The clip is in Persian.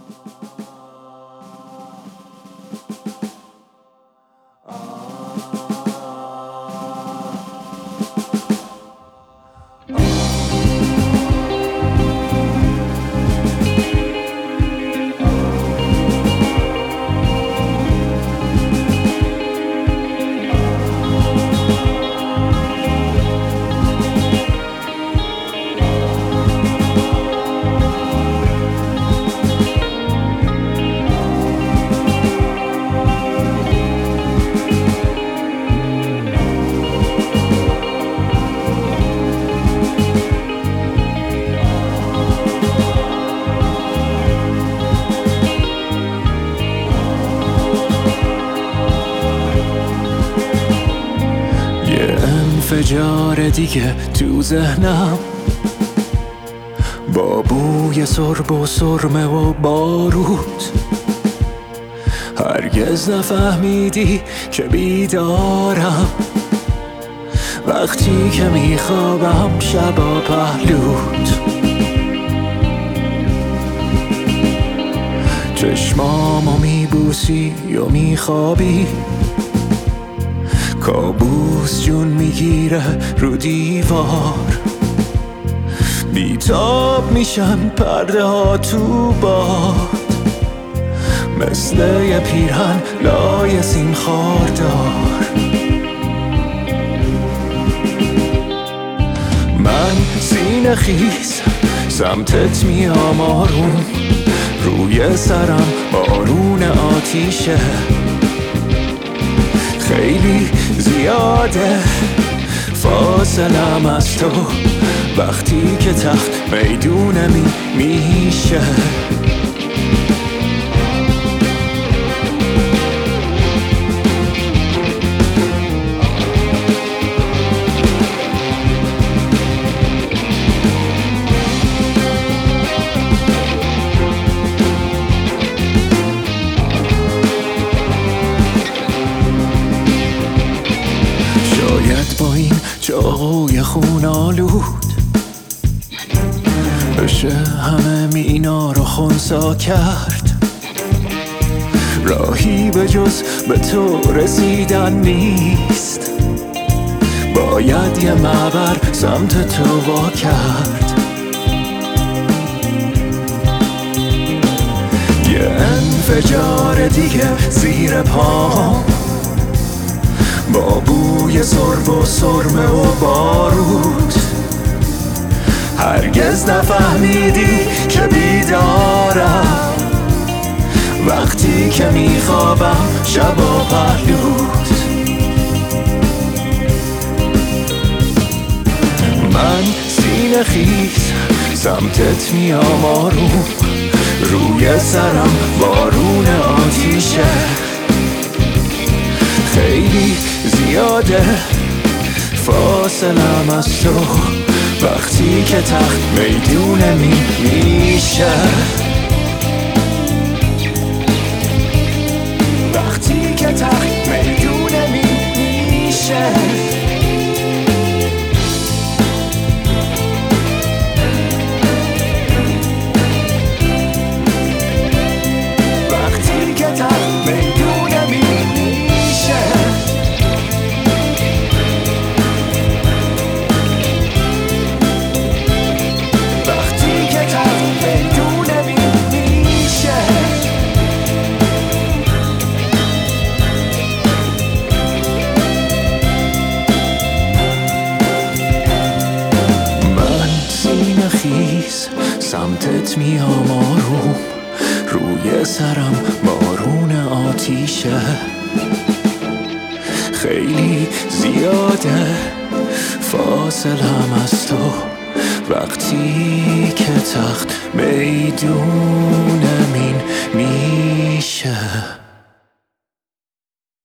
انفجار دیگه تو ذهنم، با بوی سرب و سرمه و بارود. هرگز نفهمیدی که بیدارم وقتی که میخوابم شبا پهلود. چشمامو میبوسی و میخوابی، کابوس جون میگیره رو دیوار. بیتاب میشن پرده ها تو باد، مثل یه پیرهن لای سیم خاردار. من سینه خیز سمتت میام آروم، روی سرم بارون آتیشه. خیلی زیاده فاصلم از تو وقتی که تخت میدونمی میشه. با این چاقوی خون آلود بشه همه مینا رو خونسا کرد. راهی به جز به تو رسیدن نیست، باید یه معبر سمت تو وا کرد. یه انفجار دیگه زیر پام، با بوی سرب و سرمه و بارود. هرگز نفهمیدی که بیدارم وقتی که میخوابم شبا پهلود. من سینه خیز سمتت میام آروم، روی سرم بارون آتیشه. خیلی زیاده فاصلم از تو وقتی که تخت میدونه میشه. وقتی که تخت میدونه میشه. وقتی که تخت میدونه میشه. سمتت میام آروم، روی سرم بارون آتیشه. خیلی زیاده فاصلم از تو وقتی که تخت میدونه میشه.